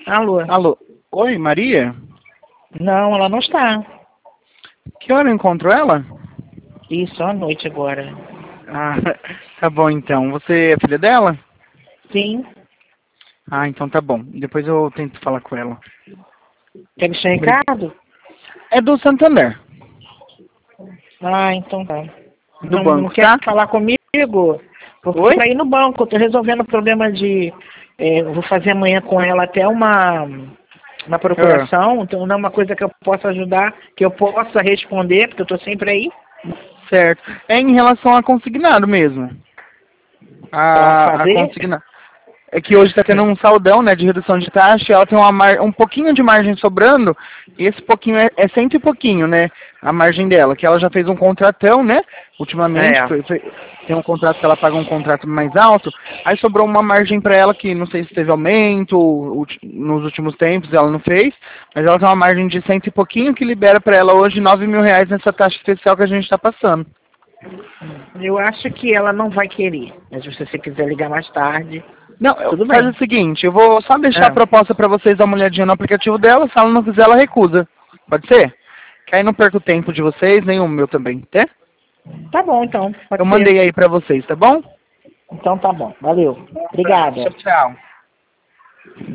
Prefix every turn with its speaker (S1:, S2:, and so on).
S1: Alô?
S2: Alô? Oi, Maria?
S1: Não, ela não está.
S2: Que hora eu encontro ela?
S1: Isso, à noite agora.
S2: Ah, tá bom então. Você é filha dela?
S1: Sim.
S2: Ah, então tá bom. Depois eu tento falar com ela.
S1: Quer deixar recado?
S2: É do Santander.
S1: Ah, então tá.
S2: Do
S1: Não
S2: banco,
S1: quer
S2: tá?
S1: falar comigo? Porque
S2: Oi?
S1: pra ir no banco, eu tô resolvendo o problema de... eu vou fazer amanhã com ela até uma
S2: Ah,
S1: procuração, então não é uma coisa que eu possa ajudar, que eu possa responder, porque eu tô sempre aí.
S2: certo. É em relação a consignado mesmo.
S1: Pra
S2: A
S1: fazer.
S2: consignado. É que hoje está tendo um saldão, né, de redução de taxa, e ela tem um pouquinho de margem sobrando, e esse pouquinho é cento e pouquinho, né, a margem dela, que ela já fez um contratão, né, ultimamente,
S1: É.
S2: tem um contrato que ela paga um contrato mais alto, aí sobrou uma margem para ela que não sei se teve aumento, nos últimos tempos ela não fez, mas ela tem uma margem de cento e pouquinho que libera para ela hoje R$ 9.000 nessa taxa especial que a gente está passando.
S1: Eu acho que ela não vai querer. Mas se você quiser ligar mais tarde,
S2: Não,
S1: tudo
S2: faz o
S1: bem.
S2: seguinte, eu vou só deixar a
S1: Ah,
S2: proposta para vocês dar uma olhadinha no aplicativo dela, se ela não quiser, ela recusa. Pode ser? Que aí não perco o tempo de vocês, nem o meu também, tá?
S1: tá bom, então.
S2: Eu
S1: Pode ser.
S2: mandei aí para vocês, tá bom?
S1: Então tá bom. Valeu.
S2: Tá, tchau,
S1: Obrigada.
S2: tchau.